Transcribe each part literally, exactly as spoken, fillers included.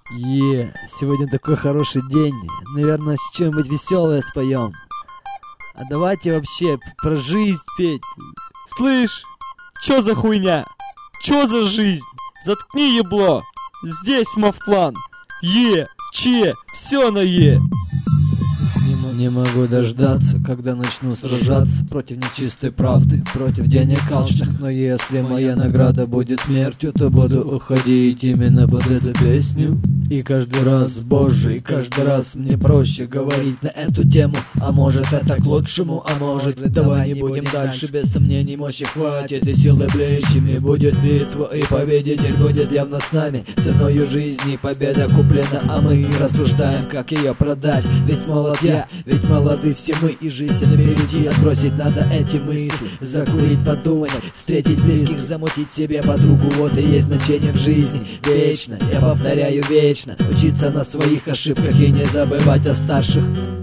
Е, сегодня такой хороший день. Наверное, с чем-нибудь веселое споем. А давайте вообще про жизнь петь. Слышь, чё за хуйня? Чё за жизнь? Заткни ебло. Здесь Мавклан. Е, че, все на Е. Не могу дождаться, когда начну сражаться против нечистой правды, против денег алчных. Но если моя награда будет смертью, то буду уходить именно под эту песню. И каждый раз, боже, и каждый раз мне проще говорить на эту тему. А может это к лучшему, а может давай не будем дальше. Без сомнений мощи хватит и силы блещами. Будет битва и победитель будет явно с нами. Ценою жизни победа куплена, а мы рассуждаем, как ее продать. Ведь молод я, ведь молоды все мы, и жизнь впереди. Отбросить надо эти мысли, закурить, подумать, встретить близких, замутить себе подругу. Вот и есть значение в жизни. Вечно, я повторяю, вечно учиться на своих ошибках и не забывать о старших.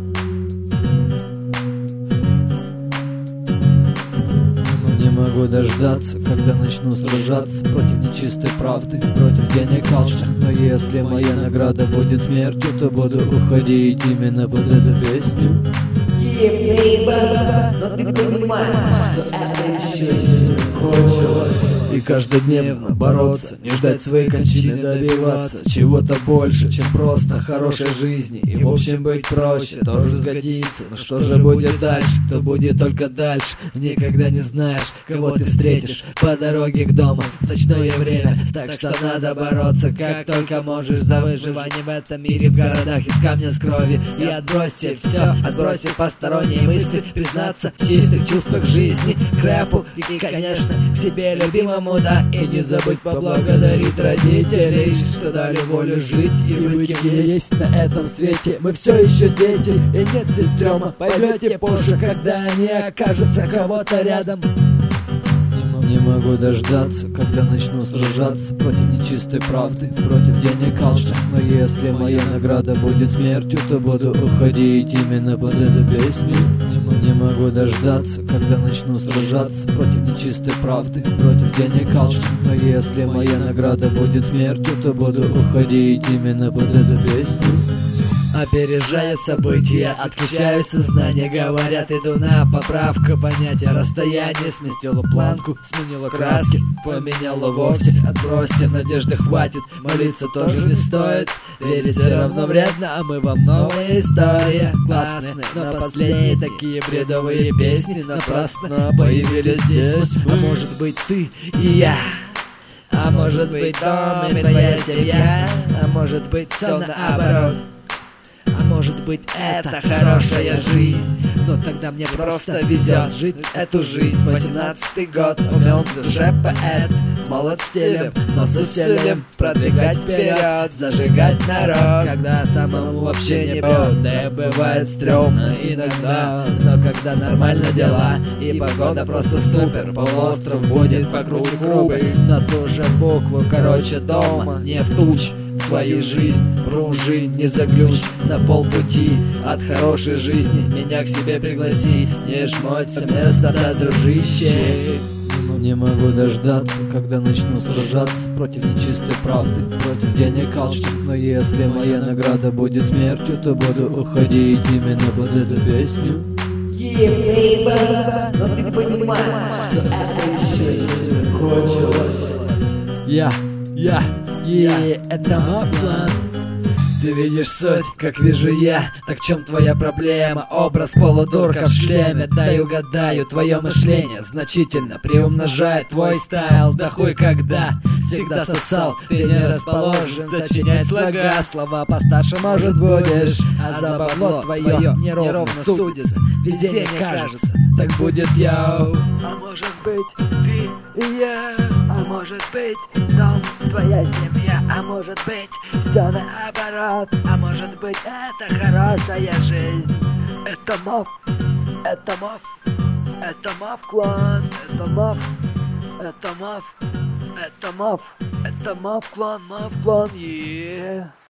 Не могу дождаться, когда начну сражаться против нечистой правды, против денег алчных. Но если моя награда будет смертью, то буду уходить именно под эту песню. Yeah, baby, но ты понимаешь, что это еще не закончилось. И каждодневно бороться, не ждать своей кончины, добиваться чего-то больше, чем просто хорошей жизни. И в общем быть проще, тоже сгодится. Но что же будет дальше, то будет только дальше. Никогда не знаешь, кого ты встретишь по дороге к дому в ночное время. Так что надо бороться, как только можешь, за выживание в этом мире, в городах из камня с крови. И отбросьте все, отбросьте посторонние мысли, признаться в чистых чувствах жизни, к рэпу и, конечно, к себе любимому. Да, и не забудь поблагодарить родителей, что дали волю жить и быть кем есть на этом свете. Мы все еще дети, и нет здесь стрёма. Поймете позже, когда они окажутся кого-то рядом. Не могу дождаться, когда начну сражаться против нечистой правды, против денег алчных. Но если моя награда будет смертью, то буду уходить именно под эту песню. Не могу дождаться, когда начну сражаться против нечистой правды, против денег алчных. Но если моя награда будет смертью, то буду уходить именно под эту песню. Опережая события, отключаю сознание. Говорят, иду на поправку понятия. Расстояние сместило планку, сменило краски, поменяло вовсе. Отбросьте, надежды хватит, молиться тоже не стоит. Верить все равно вредно, а мы вам новая история. Классные, но последние такие бредовые песни напрасно появились здесь. А может быть ты и я, а может быть дом и твоя семья, а может быть все наоборот. А может быть это хорошая жизнь, но тогда мне просто везет жить эту жизнь. Восемнадцатый год, умен в душе поэт, молод стилем, но с усилием продвигать вперед, зажигать народ, когда самому вообще не прет. Да и бывает стрёмно иногда, но когда нормально дела и погода просто супер, полуостров будет покруче крупы. На ту же букву, короче, дома, не в туч. В твою жизнь пружи, не заглючь на полпути от хорошей жизни. Меня к себе пригласи, не жмоться место, да, дружище. Не могу дождаться, когда начну сражаться против нечистой правды, против денег алчных. Но если моя награда будет смертью, то буду уходить именно под эту песню. Yeah, baby, но ты понимаешь, что это еще не закончилось. Я, я, я, это Мавклан. Ты видишь суть, как вижу я. Так в чем твоя проблема? Образ полудурка в шлеме. Дай угадаю, твое мышление значительно приумножает твой стайл. Да хуй когда, всегда сосал. Ты не расположен сочинять слога. Слова постарше, может, будешь, а за бабло твое неровно судится. Везение кажется, так будет я. А может быть ты и я, а может быть дом, твоя семья, а может быть все наоборот, а может быть это хорошая жизнь. Это Мав, это Мав, это Мавклан, это Мав, это Мав, это Мав, это Мавклан, Мавклан, yeah.